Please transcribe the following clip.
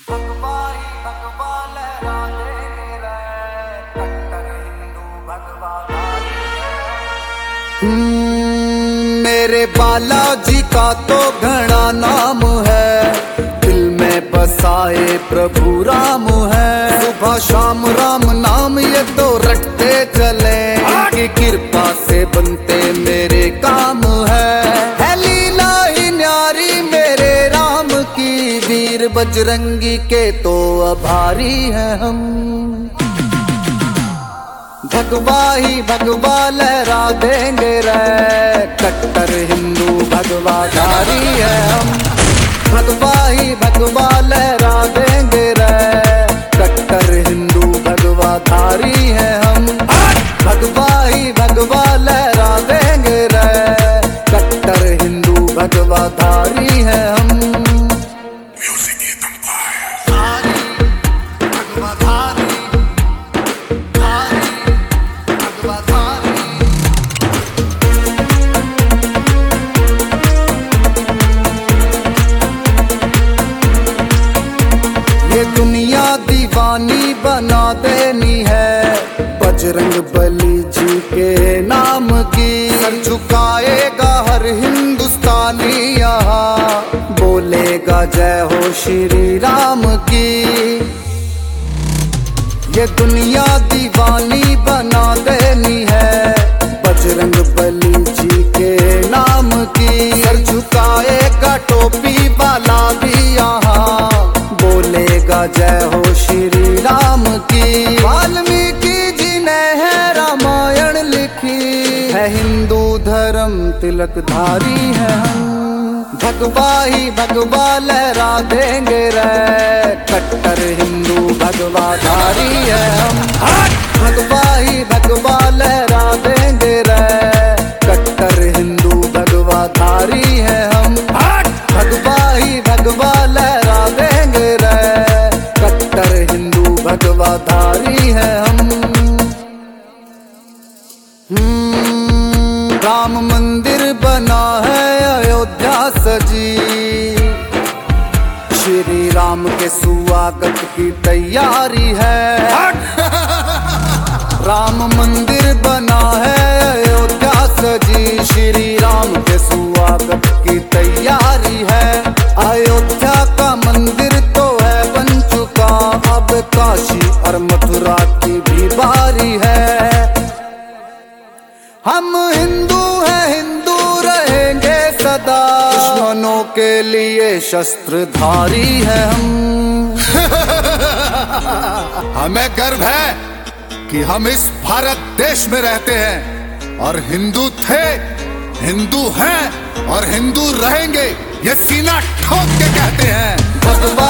भगवा ही भगवा लहरा देंगे रे, कट्टर हिंदू भगवाधारी है। मेरे बालाजी का तो घना नाम है, दिल में बसाए प्रभु राम है। सुबह शाम राम नाम ये तो रटते चले, इनकी कृपा से बनते मेरे काम है लीला ही न्यारी मेरे राम की, वीर बजरंगी के तो आभारी हैं हम। भगवा ही भगवा लहरा देंगे रे, कट्टर हिंदू भगवाधारी है हम। भगवा ही भगवा लहरा देंगे रे, कट्टर हिंदू भगवाधारी है हम। भगवा ही भगवा लहरा देंगे रे, कट्टर हिंदू भगवाधारी है हम। ये दुनिया दीवानी बना देनी है, बजरंग बली जी के नाम की। सर झुकाएगा हर हिंदुस्तानी यहाँ, बोलेगा जय हो श्री राम की। ये दुनिया दीवानी बना देनी है, बजरंग बली जी के नाम की। सर झुकाएगा टोपी वाला भी यहाँ, बोलेगा जय हो श्री राम की। वाल्मीकि जी ने है रामायण लिखी है, हिंदू धर्म तिलक धारी है हम। भगवा ही भगवा लहरा देंगे रे, कट्टर हिंदू भगवाधारी है हम। भगवा ही भगवा लहरा देंगे रे, कट्टर हिंदू भगवाधारी है हम। भगवा ही भगवा लहरा देंगे रे, कट्टर हिंदू भगवाधारी है हम। राम मंदिर बना है अयोध्या सजी, श्री राम के स्वागत की तैयारी है। राम मंदिर बना है अयोध्या सजी, श्री राम के स्वागत की तैयारी है। अयोध्या का मंदिर तो है बन चुका, अब काशी और मथुरा की भी बारी है। हम हिंदू हैं, हिंदू रहेंगे सदा, दुश्मनों के लिए शस्त्रधारी है हम। हमें गर्व है कि हम इस भारत देश में रहते हैं और हिंदू थे, हिंदू हैं और हिंदू रहेंगे, ये सीना ठोक के कहते हैं। भगवा